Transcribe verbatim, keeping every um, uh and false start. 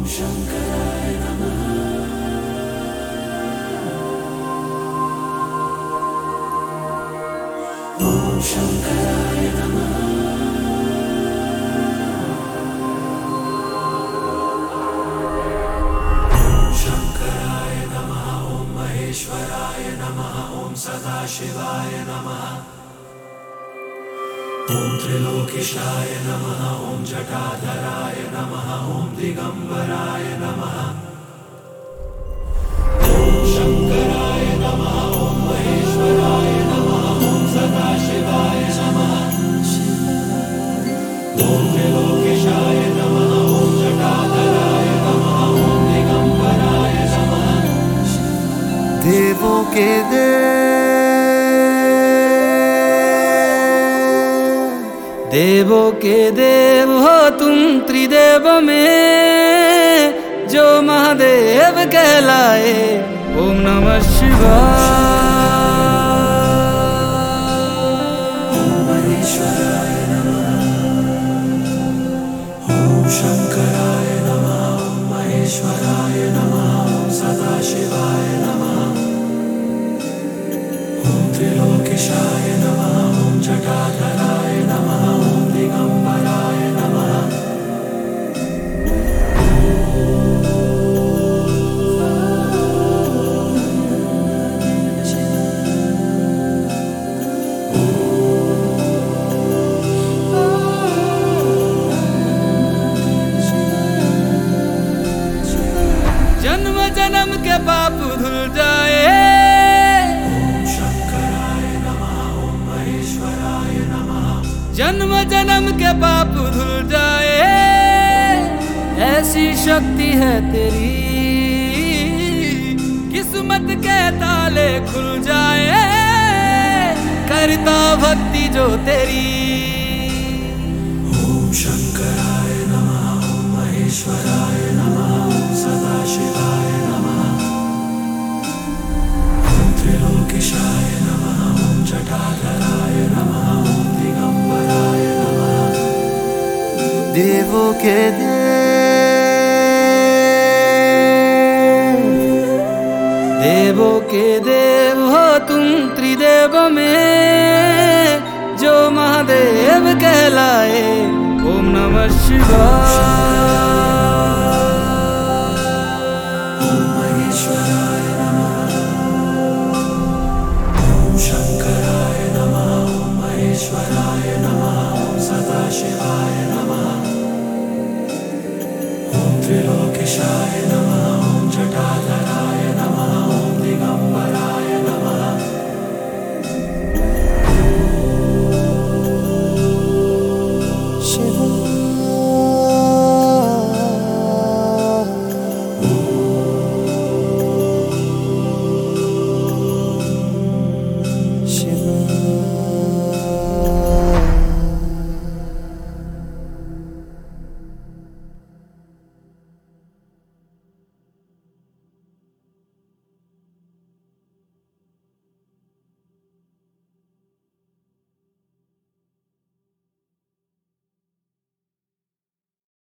शंकराय नमः। ओम शंकराय नमः। ओम शंकराय नमः। ओम महेश्वराय नमः। ओम सदाशिवाय नमः। ओम त्रिलोकेशाय नमः। ओम जटाधराय नमः। ओम दिगंबराय नमः। ओम शंकराय नमः। ओम महेश्वराय नमः। ओम सदाशिवाय नमः। ओम त्रिलोकेशाय नमः। ओम जटाधराय नमः। ओम दिगंबराय नमः। देवों के देव देवों के देव हो तुम, त्रिदेव में जो महादेव कहलाए। ओम नमः शिवाय। ओम महेश्वराय नमः। ओम शंकराय नमः। ओम महेश्वराय नमः। ओम सदाशिवाय नमः। ओम त्रिलोकेशाय नमः। ओम जटाधराय नमः। ओम दिगंबराय नमः। जन्म जन्म के पाप धुल जाए। ओम शंकराय नमः। ओम महेश्वराय नमः। जन्म जन्म के पाप धुल जाए। ऐसी शक्ति है तेरी, किस्मत के ताले खुल जाए। करता भक्ति जो तेरी। ओम शंकराय नमः। ओम महेश्वराय नमः। ओम सदाशिवाय नमः। ओम त्रिलोकेशाय नमः। ओम जटाधराय नमः। ओम दिगंबराय नमः। देवों के देव देवों के देव हो तुम, त्रिदेव में जो महादेव कहलाए। ओम नमः शिवाय। ओम महेश्वराय नमः। ओम शंकराय नमः। ओम महेश्वराय नमः। ओम सदाशिवाय नमः। ओम त्रिलोकेशाय नमः। ओम जटाधराय